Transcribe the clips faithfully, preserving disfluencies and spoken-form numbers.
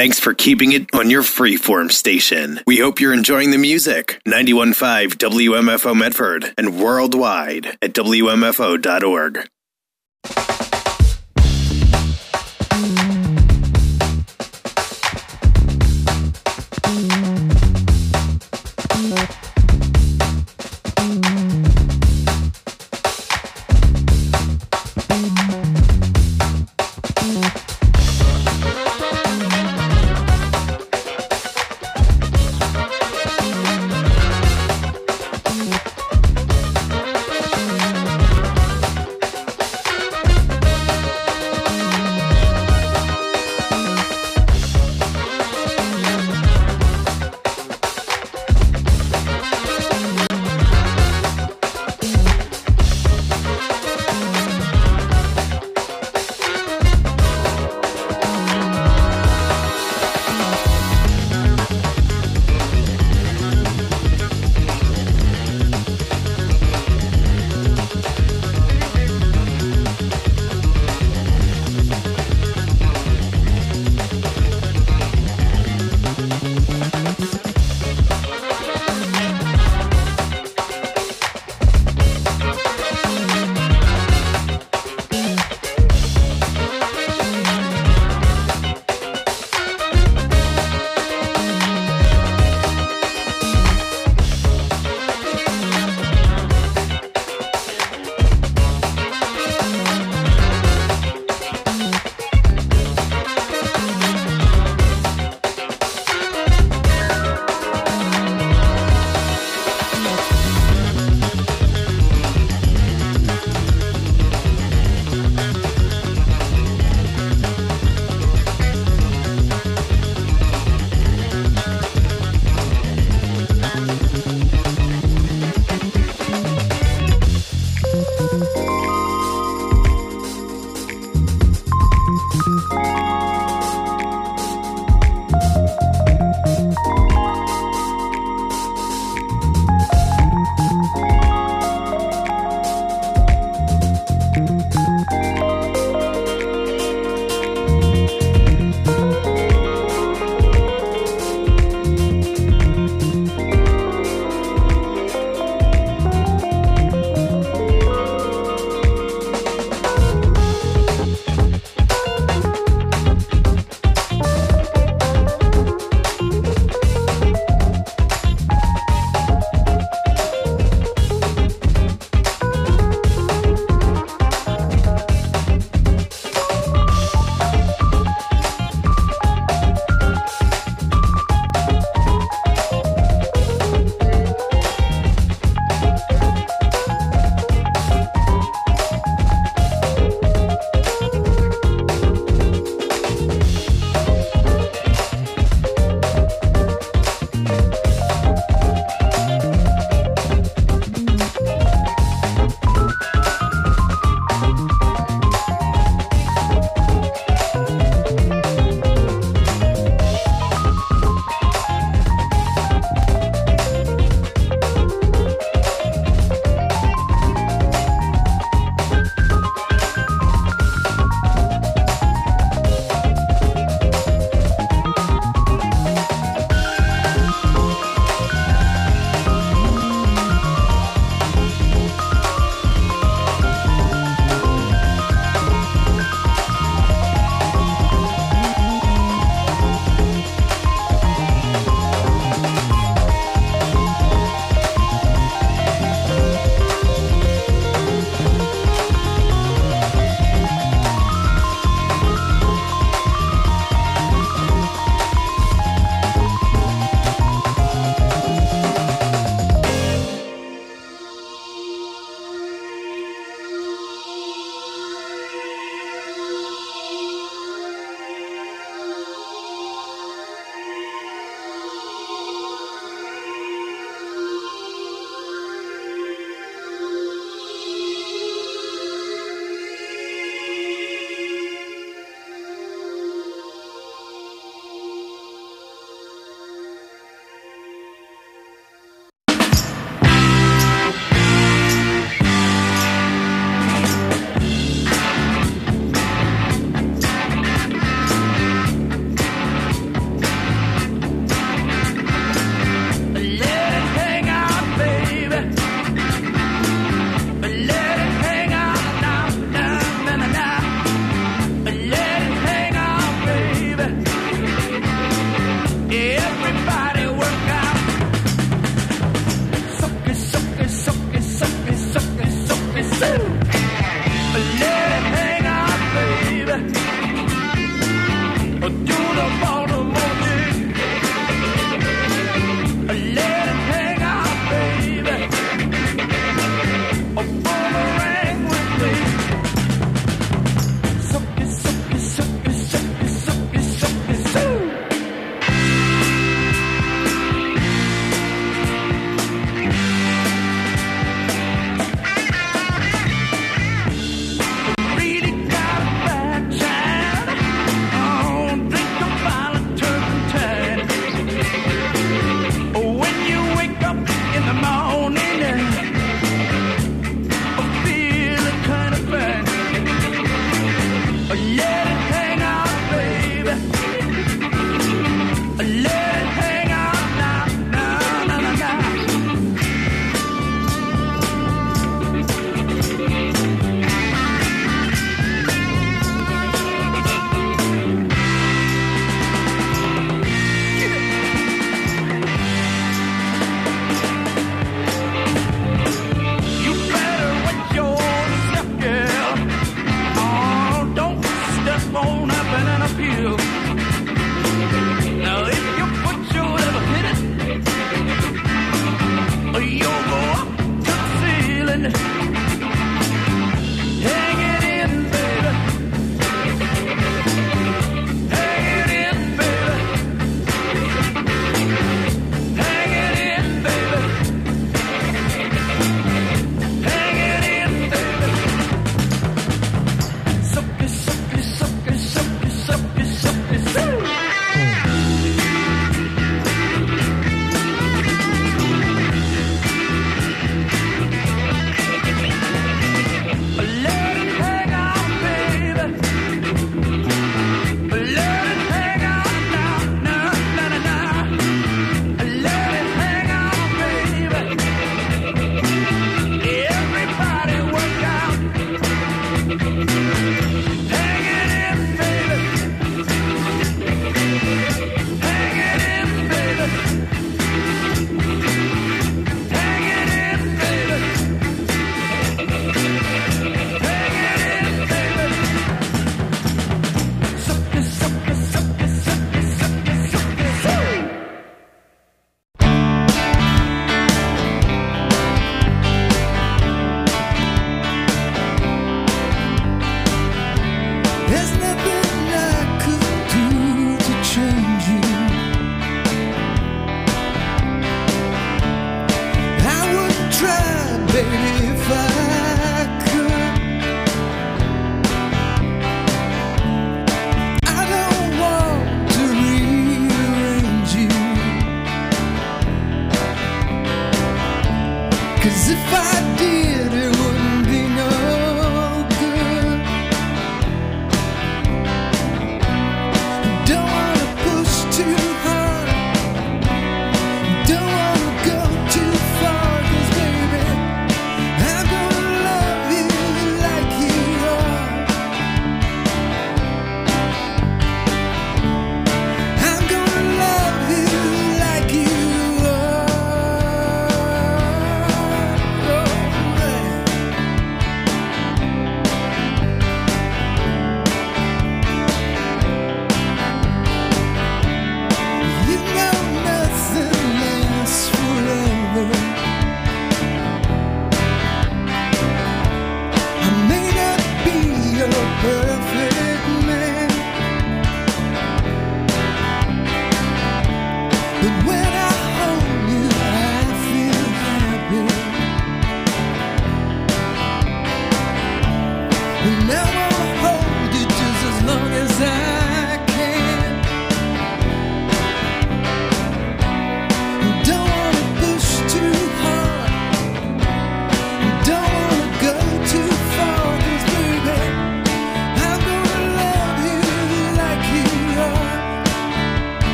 Thanks for keeping it on your freeform station. We hope you're enjoying the music. ninety-one point five W M F O Medford and worldwide at W M F O dot org.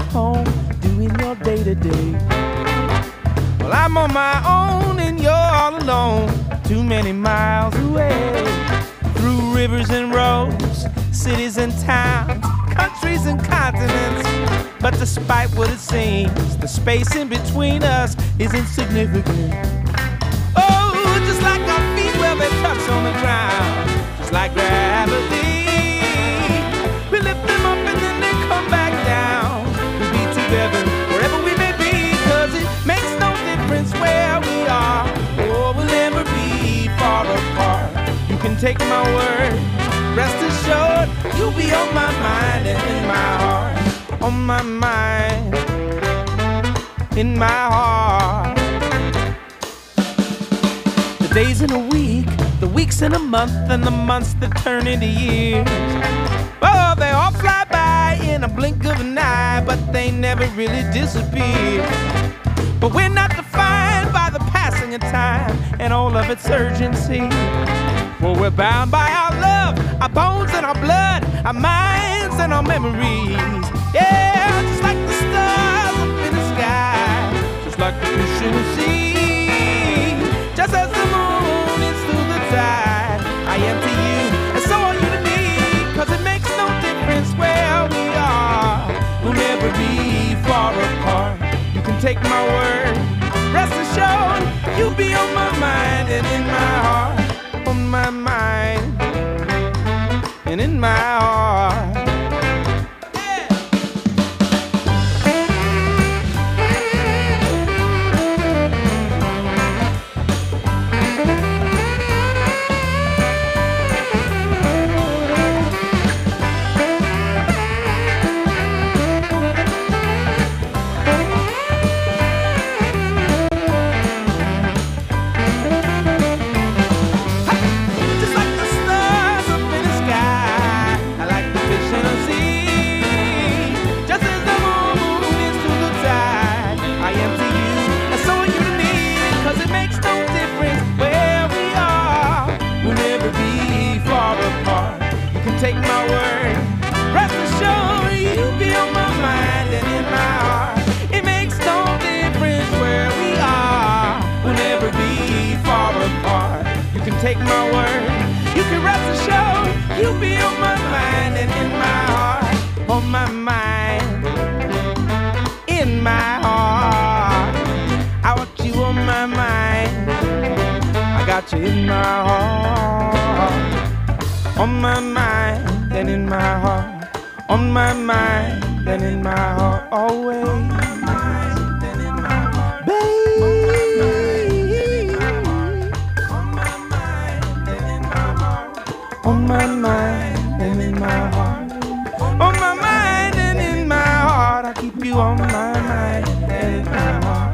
home, doing your day-to-day. Well, I'm on my own and you're all alone, too many miles away. Through rivers and roads, cities and towns, countries and continents. But despite what it seems, the space in between us is insignificant. Oh, just like our feet where they touch on the ground, just like gravity. We lift them up and then they come back down. We'll be together wherever we may be, cause it makes no difference where we are. Oh, we'll never be far apart. You can take my word, rest assured, you'll be on my mind and in my heart. On my mind, in my heart. The days in a week, the weeks in a month, and the months that turn into years. Oh, they all fly by in a blink of an eye, but they never really disappear. But we're not defined by the passing of time and all of its urgency. Well, we're bound by our love, our bones and our blood, our minds and our memories. Yeah, just like the stars up in the sky, just like the fish in the sea. Just as the moon is through the tide, I am to you, and so are you to me. Cause it makes no difference where we are, we'll never be far apart. You can take my word, rest assured, you'll be on my mind and in my heart. On my mind and in my heart. Take my word, rest assured, you'll be on my mind and in my heart. It makes no difference where we are, we'll never be far apart. You can take my word, you can rest assured, you'll be on my mind and in my heart. On my mind, in my heart. I want you on my mind, I got you in my heart. On my mind and in my heart. On my mind and in my heart. Always. On my mind and in my heart. Baby. On my mind and in my heart. On my mind and in my heart. On my mind and in my heart. I keep you on my mind and in my heart.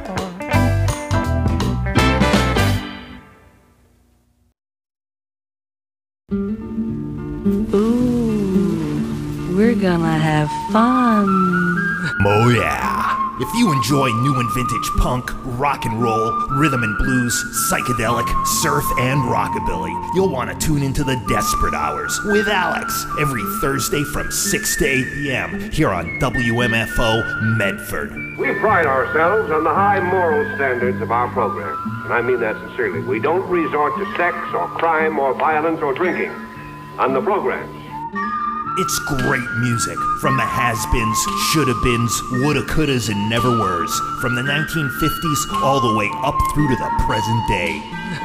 Ooh, we're gonna have fun. Oh yeah. If you enjoy new and vintage punk, rock and roll, rhythm and blues, psychedelic, surf, and rockabilly, you'll want to tune into the Desperate Hours with Alex every Thursday from six to eight p.m. here on W M F O Medford. We pride ourselves on the high moral standards of our program, and I mean that sincerely. We don't resort to sex or crime or violence or drinking on the programs. It's great music from the has-beens, shoulda-beens, woulda, couldas, and never-weres, from the nineteen fifties all the way up through to the present day.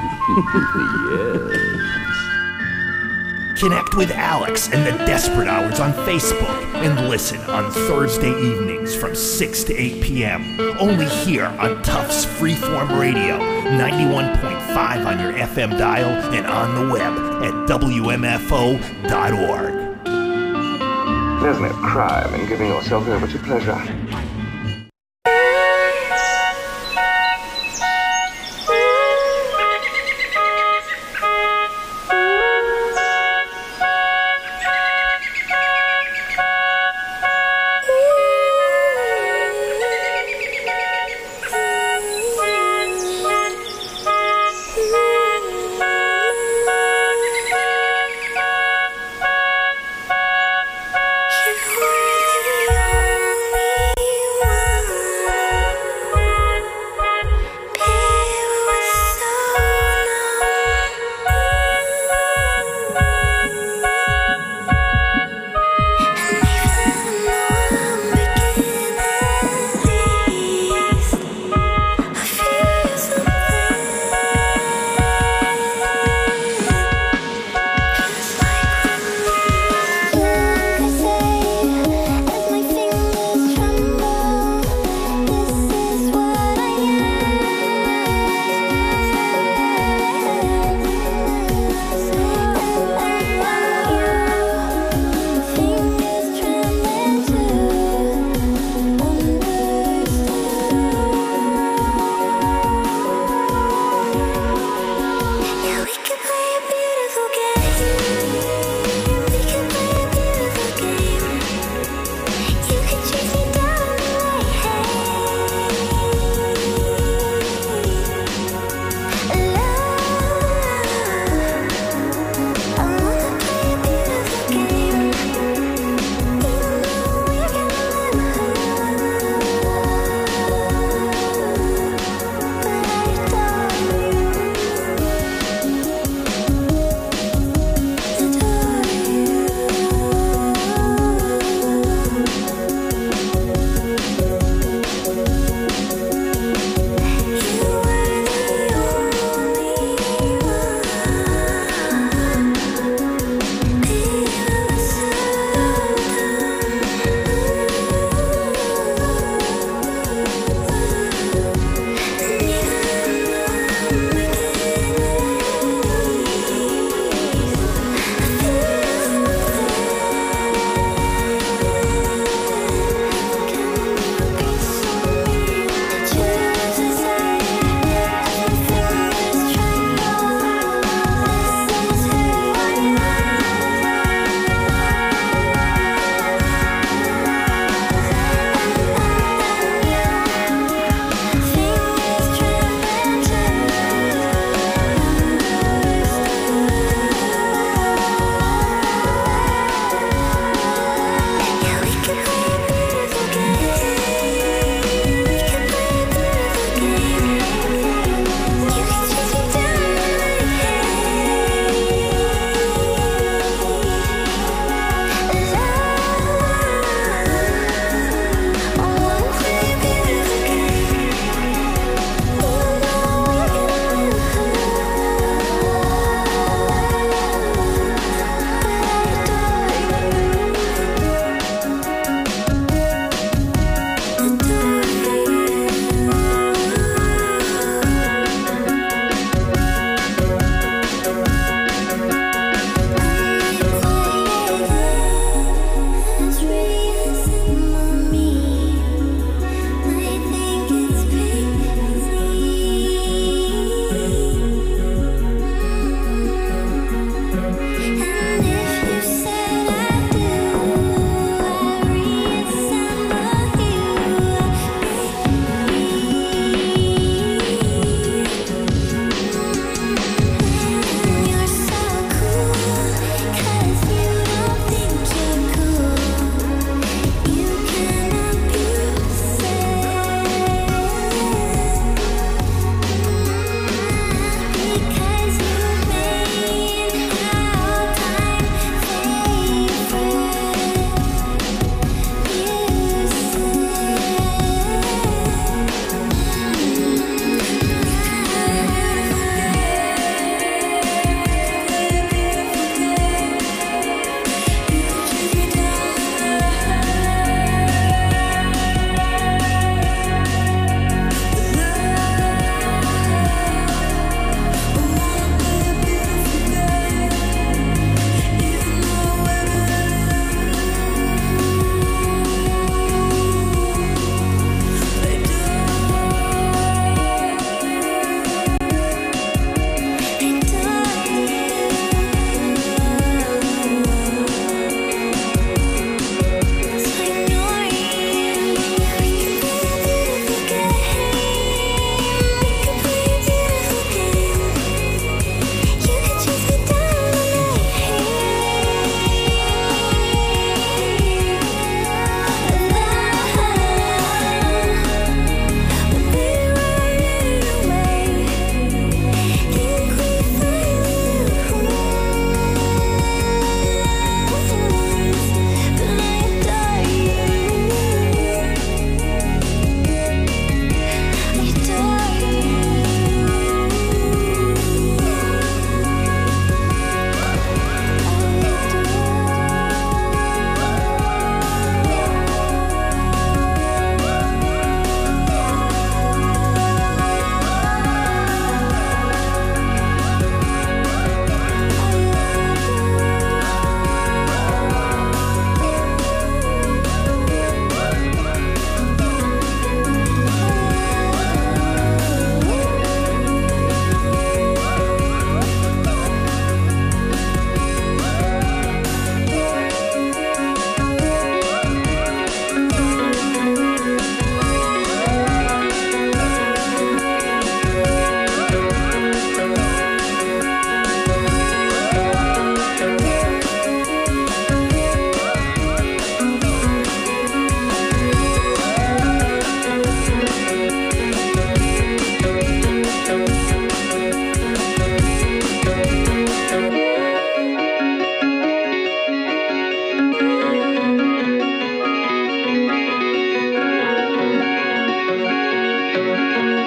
Yes. Connect with Alex and the Desperate Hours on Facebook and listen on Thursday evenings from six to eight p.m. only here on Tufts Freeform Radio, ninety-one point five on your F M dial and on the web at W M F O dot org. There's no crime in giving yourself over to pleasure.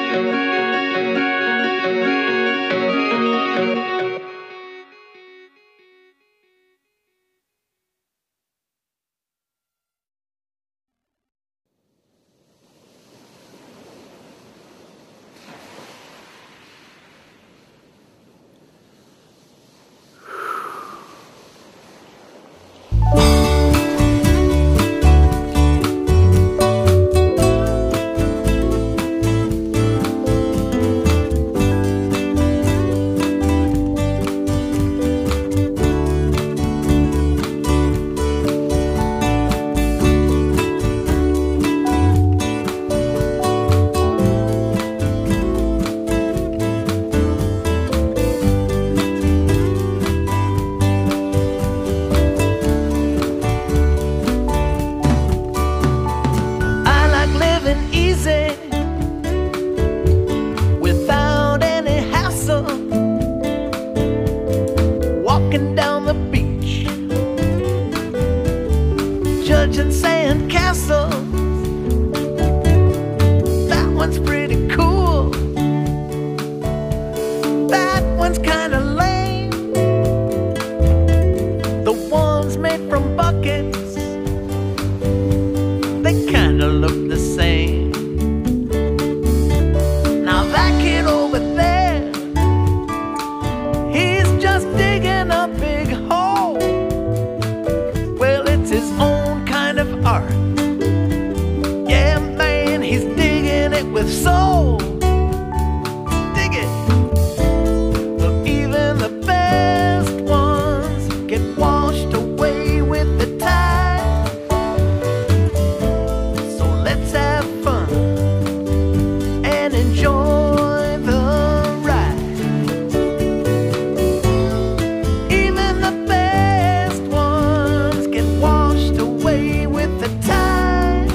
Judging sand castles, that one's pretty cool. That one's kinda lame. The ones made from buckets, they kinda look the same. Now that kid over there, he's just digging a big hole. Well, it's his own kind of art. Yeah, man, he's digging it with soul. Dig it. Well, even the best ones get washed away with the tide. So let's have fun and enjoy the ride. Even the best ones get washed away with the tide.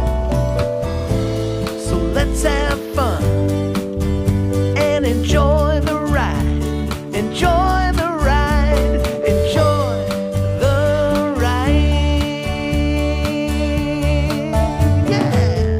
So let's have fun and enjoy the ride. Enjoy the ride. Enjoy the ride. Yeah.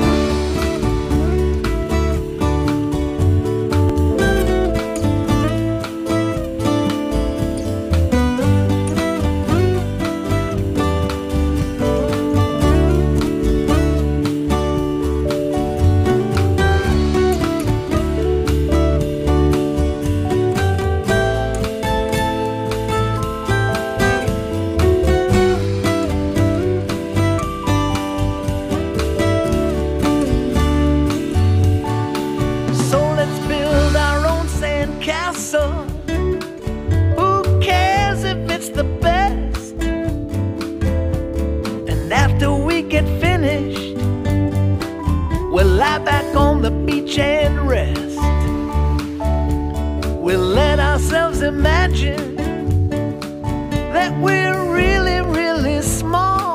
So let's build our own sand castle. Who cares if it's the best? And after we get finished, we'll lie back on the beach and rest. We'll let ourselves imagine that we're really, really small.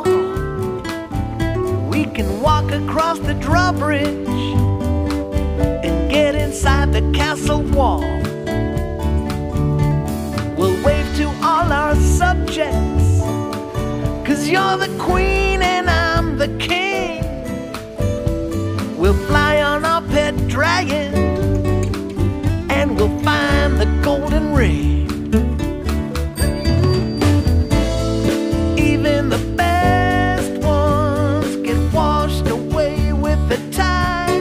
We can walk across the drawbridge and get inside the castle wall. We'll wave to all our subjects, 'cause you're the queen and I'm the king. We'll fly on our pet dragon and we'll find the golden ring. Even the best ones get washed away with the tide.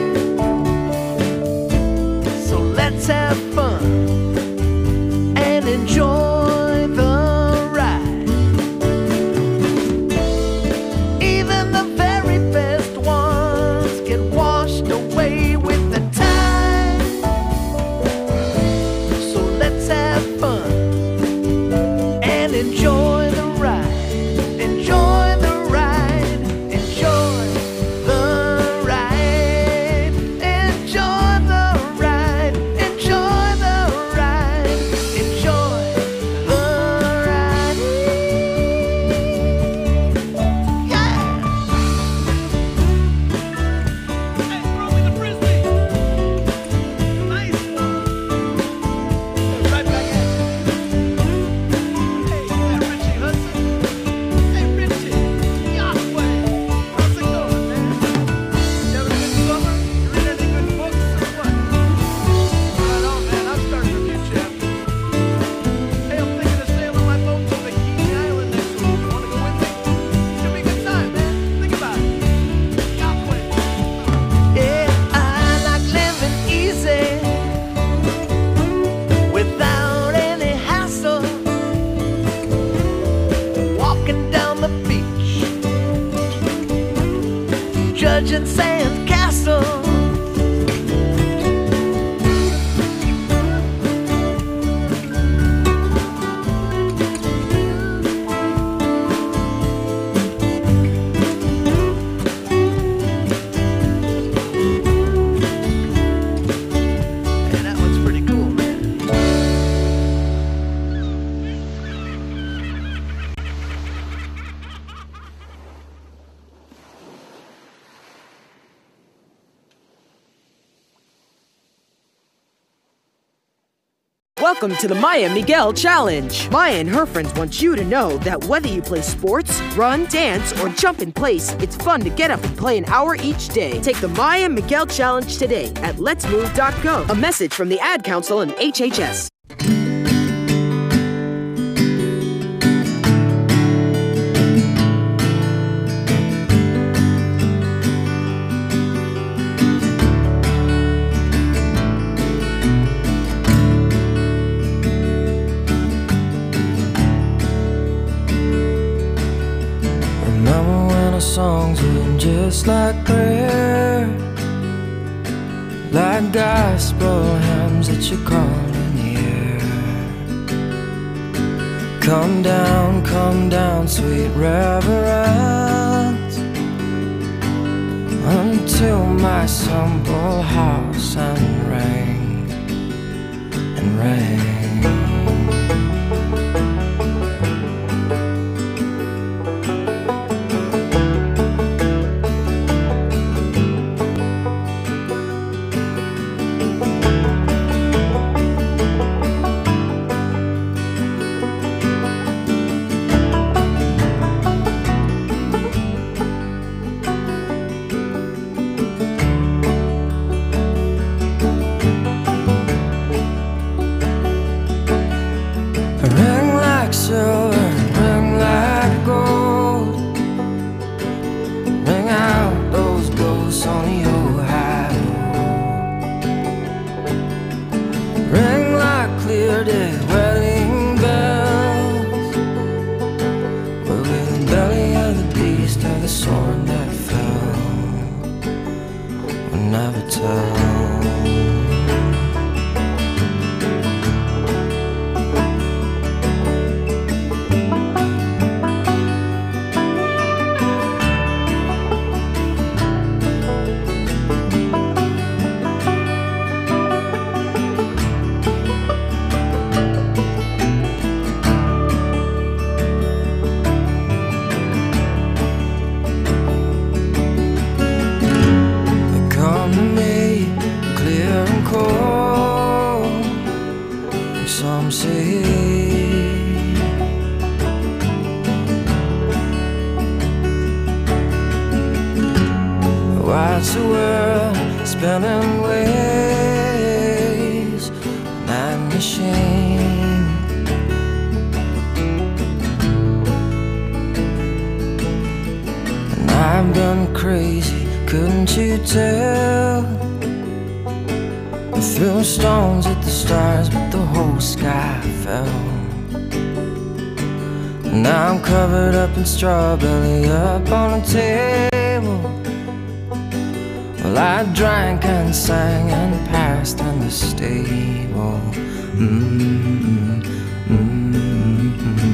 Welcome to the Maya and Miguel Challenge. Maya and her friends want you to know that whether you play sports, run, dance, or jump in place, it's fun to get up and play an hour each day. Take the Maya and Miguel Challenge today at lets move dot gov. A message from the Ad Council and H H S. Songs were just like prayer, like gospel hymns that you call in the air. Come down, come down, sweet reverence, until my simple house and ring and ring. Watch the world spinning waves, night machine. And I've been crazy, couldn't you tell? I threw stones at the stars, but the whole sky fell. And now I'm covered up in strawberry up on a table. Well, I drank and sang and passed in the stable. Mm-hmm. Mm-hmm.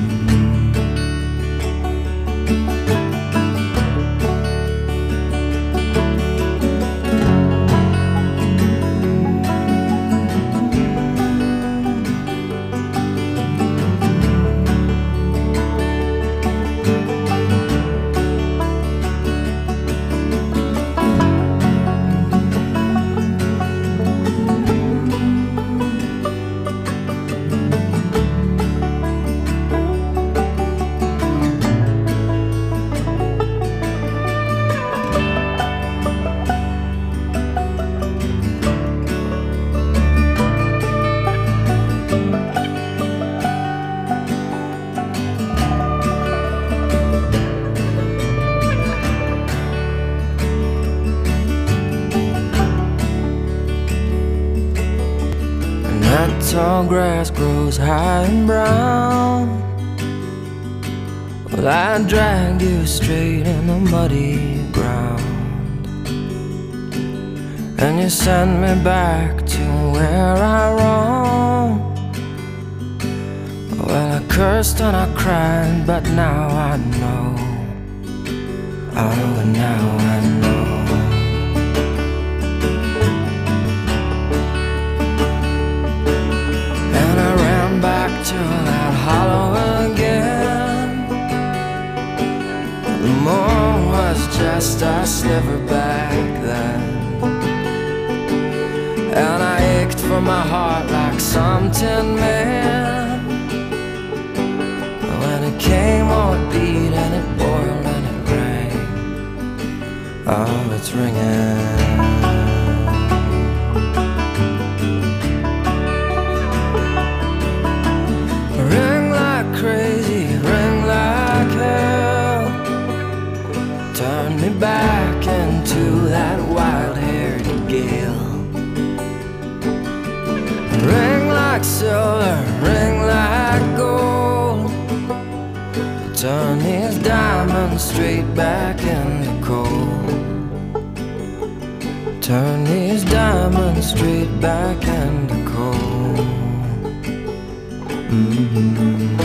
Tall grass grows high and brown. Well, I dragged you straight in the muddy ground, and you sent me back to where I roamed. Well, I cursed and I cried, but now I know. Oh, now I know. To that hollow again. The moon was just a sliver back then, and I ached for my heart like some tin man. When it came on, it beat and it boiled and it rang. Oh, it's ringing. Ring like crazy, ring like hell. Turn me back into that wild-haired gale. Ring like silver, ring like gold. Turn these diamonds straight back into coal. Turn these diamonds straight back into coal. Mm-hmm.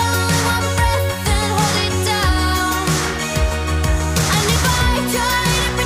Try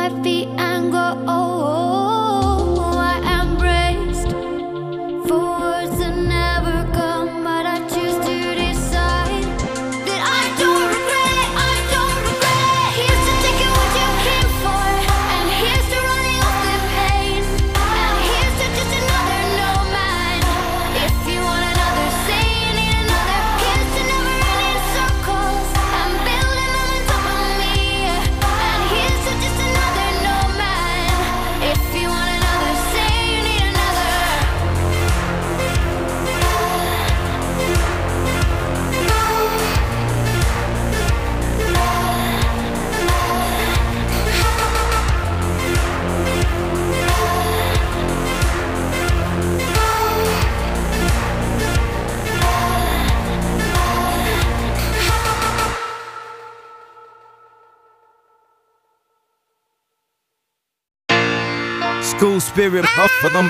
my feet and go, oh, I am braced for words that never come, but I choose to decide that I don't regret it, I don't regret it. Here's to taking what you came for, and here's to running off the pain, and here's to just another no man. If you want another, say you need another. Here's to never ending circles and building them on top of me, and here's to just another no man. If you want another, say you need another. School spirit, up for them.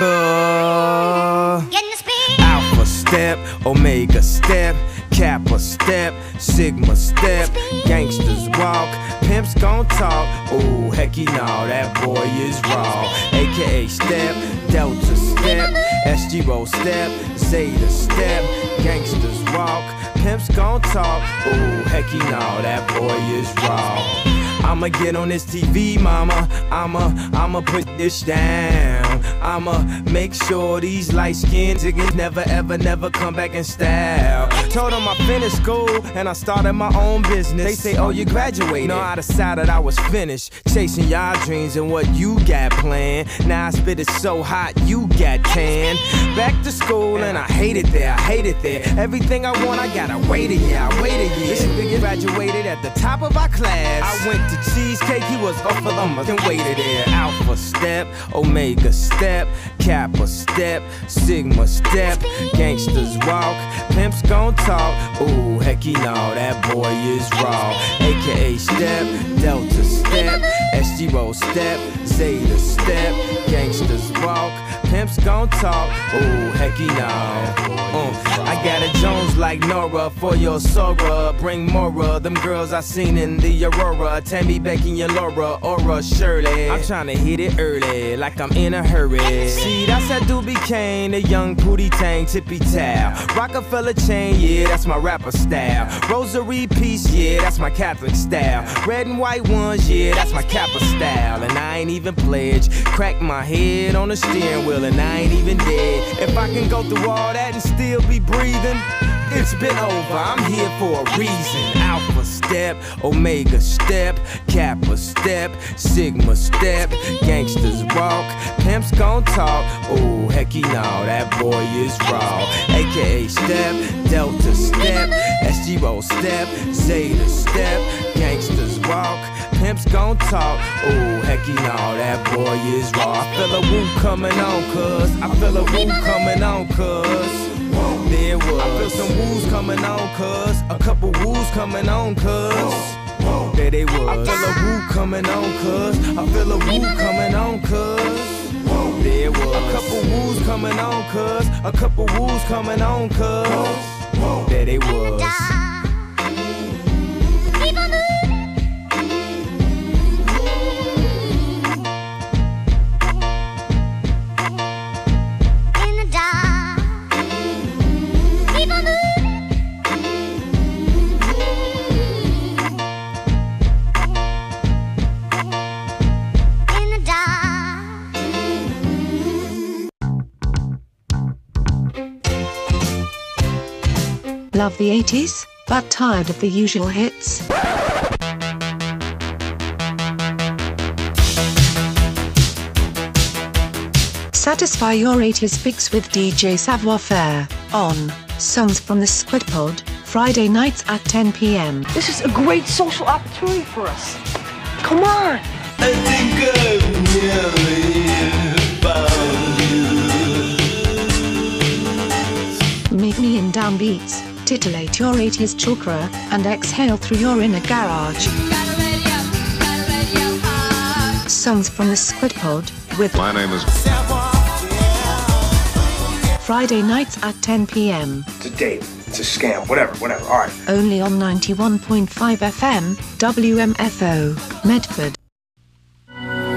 Alpha step, Omega step, Kappa step, Sigma step, gangsters walk, pimps gon' talk. Oh, hecky no, that boy is raw. A K A step, Delta step, S G roll step, Zeta step, gangsters walk, pimps gon' talk. Oh, hecky no, that boy is raw. I'ma get on this T V, mama. I'ma, I'ma put this down. I'ma make sure these light-skinned niggas never, ever, never come back in style. Told them I finished school and I started my own business. They say, oh, you graduated. No, I decided I was finished chasing y'all dreams and what you got planned. Now I spit it so hot, you got tan. Back to school and I hate it there, I hate it there. Everything I want, I gotta wait a year, I wait a year. This nigga graduated at the top of our class. I went to cheesecake, he was off of them and waited there. Alpha step, Omega step, Kappa step, Sigma step, gangsters walk, pimps gon' talk. Ooh, hecky no, that boy is raw. A K A step, Delta step, S G roll step, Zeta step, gangsters walk, pimps gon' talk. Ooh, hecky no. Uh, I got a Jones like Nora for your Sora. Bring more of them girls I seen in the Aurora. Tammy, Becky, and Laura, Aura, Shirley. I'm tryna hit it early, like I'm in a hurry. See, that's that Doobie Kane, the young Pootie Tang, tippy towel. Rockefeller chain, yeah, that's my rapper style. Rosary piece, yeah, that's my Catholic style. Red and white ones, yeah, that's my Kappa style. And I ain't even pledged. Crack my head on the steering wheel and I ain't even dead. If I can go through all that and still be breathing, it's been over, I'm here for a reason. Alpha step, Omega step, Kappa step, Sigma step, gangsters walk, pimps gon' talk. Ooh, hecky no, that boy is raw. A K A step, Delta step, S G roll step, Zeta step, gangsters walk, pimps gon' talk. Ooh, hecky no, that boy is raw. I feel a woo coming on, cuz. I feel a woo coming on, cuz. There was. I feel some woos coming on, cuz. A couple woos coming on, cuz. There they was. I feel a woo coming on, cuz. I feel a woo coming on, cuz. There was. A couple woos coming on, cuz. A couple woos coming on, cuz. There they was. Love the eighties, but tired of the usual hits? Satisfy your eighties fix with D J Savoir Faire on Songs from the Squid Pod, Friday nights at ten p m This is a great social opportunity for us. Come on! I think I've nearly found you. Meet me in downbeats, titillate your eighties chakra, and exhale through your inner garage. Songs from the Squid Pod with My name is Friday nights at ten p m It's a date, it's a scam, whatever, whatever, alright. Only on ninety-one point five F M, W M F O, Medford.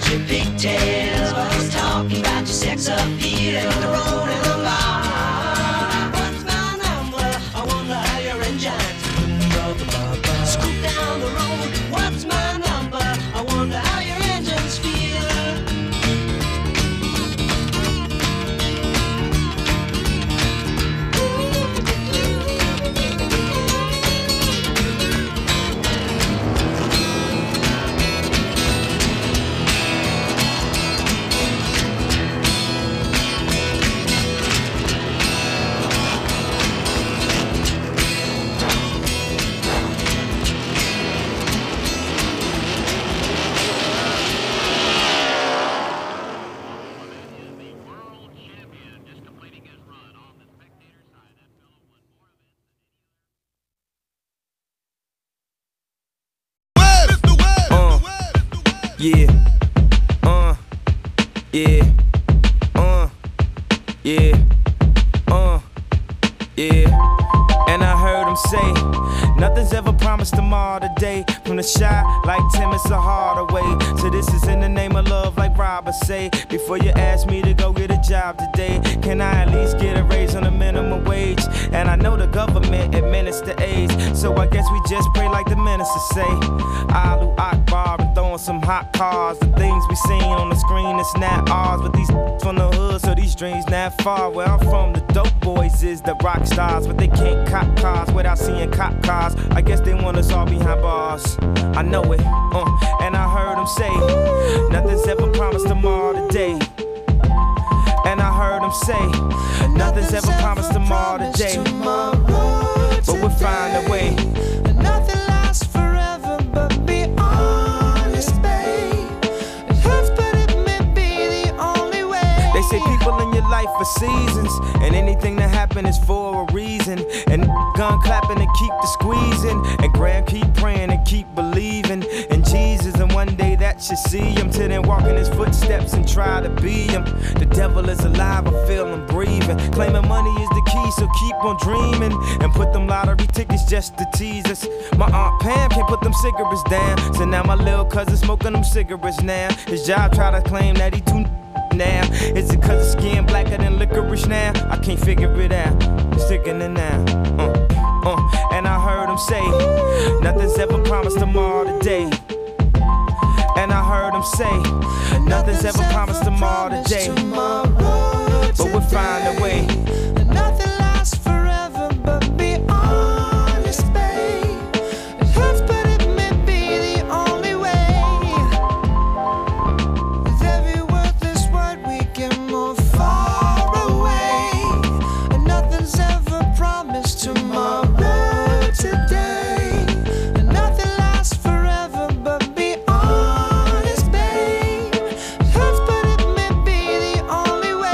with pigtails, but he's talking about your sex appeal and the road in the bar. What's my number? I wonder how your engine's scoot down the road. What's my number? I wonder how your engines feel. Yeah, uh, yeah, uh, yeah, uh, yeah. And I heard him say, nothing's ever promised tomorrow today. From the shy like Tim, it's a harder way. So this is in the name of love like Robert say. Before you ask me to go get a job today, can I at least get a raise on the minimum wage? And I know the government administer AIDS, so I guess we just pray like the minister say. Alu Akbar and throwing some hot cars. The things we seen on the screen, it's not ours. But these from the hood, so these dreams not far. Where I'm from, the dope boys is the rock stars, but they can't cop cars without seeing cop cars. I guess they want us all behind bars. I know it, uh, and I heard him say, nothing's ever promised tomorrow today. And I heard him say, nothing's ever promised tomorrow today. But we'll find a way. Nothing lasts forever, but be honest, babe. It hurts, but it may be the only way. They say people in your life for seasons, and anything that happen is for a reason. And gun clapping and keep the squeezing, and grand keep praying and keep believing in Jesus. And one day that you see him, till then walk in his footsteps and try to be him. The devil is alive, I feel him breathing, claiming money is the key, so keep on dreaming. And put them lottery tickets just to tease us. My Aunt Pam can't put them cigarettes down, so now my little cousin smoking them cigarettes now. His job try to claim that he too now. Is it cause his skin blacker than licorice now? I can't figure it out, I'm sticking it now. uh, uh. And I heard him say, nothing's ever promised tomorrow today. And I heard him say, nothing's ever promised tomorrow today. But we'll find a way. Nothing lasts forever, but be honest, babe. It hurts, but it may be the only way. With every worthless word, we get more far away. And nothing's ever promised tomorrow today. And nothing lasts forever, but be honest, babe. It hurts, but it may be the only way.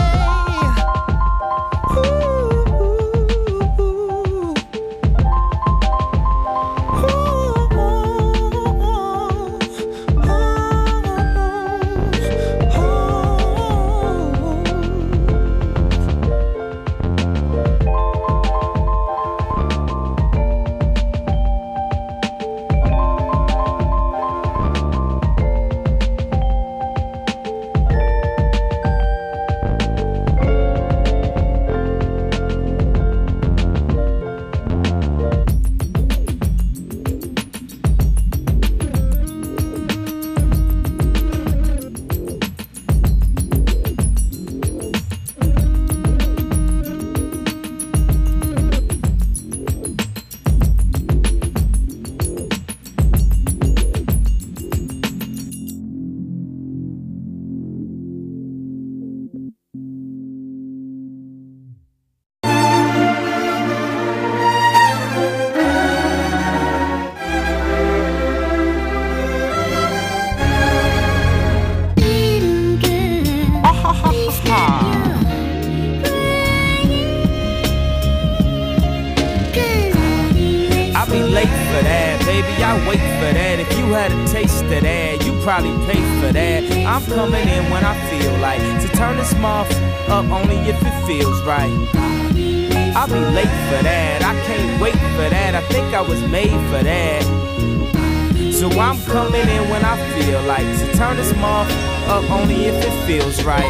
I'll be late for that, baby, I wait for that. If you had a taste of that, you probably pay for that. I'm coming in when I feel like, so turn this motherfucker up only if it feels right. I'll be late for that, I can't wait for that. I think I was made for that. So I'm coming in when I feel like, so turn this motherfucker up only if it feels right.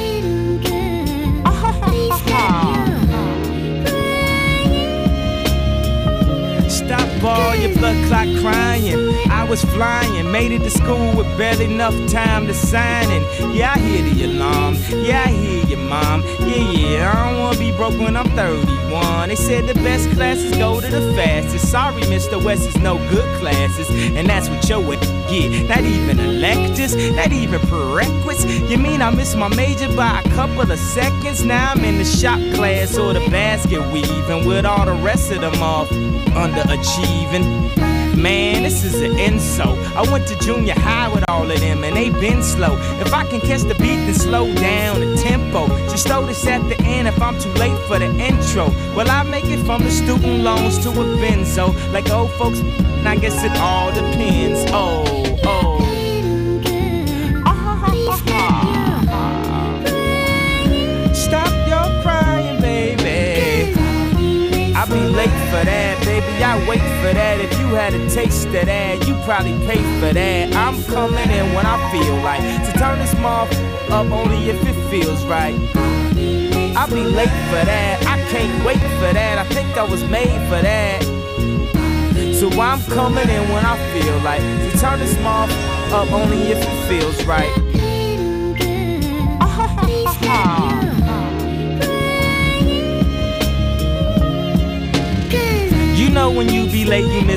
Stop all your blood clot crying. I was flying, made it to school with barely enough time to sign in. Yeah, I hear the alarm. Yeah, I hear your mom. Yeah, yeah, I don't wanna be broke when I'm thirty-one. They said the best classes go to the fastest. Sorry, Mister West is no good classes, and that's what your ass get. Not even electives, not even prerequisites. You mean I missed my major by a couple of seconds? Now I'm in the shop class or the basket weaving with all the rest of them off underachieving. Man, this is an insult. I went to junior high with all of them and they been slow. If I can catch the beat, then slow down the tempo. Just throw this at the end if I'm too late for the intro. Well, I make it from the student loans to a benzo. Like old folks, I guess it all depends. Oh, oh. Stop your crying, baby. I'll be late for that, baby. I wait for that. If you had a taste of that, you probably pay for that. I'm coming in when I feel like to turn this mouth up only if it feels right. I'll be late for that. I can't wait for that. I think I was made for that. So I'm coming in when I feel like to turn this mouth up only if it feels right. You know when you be late, you miss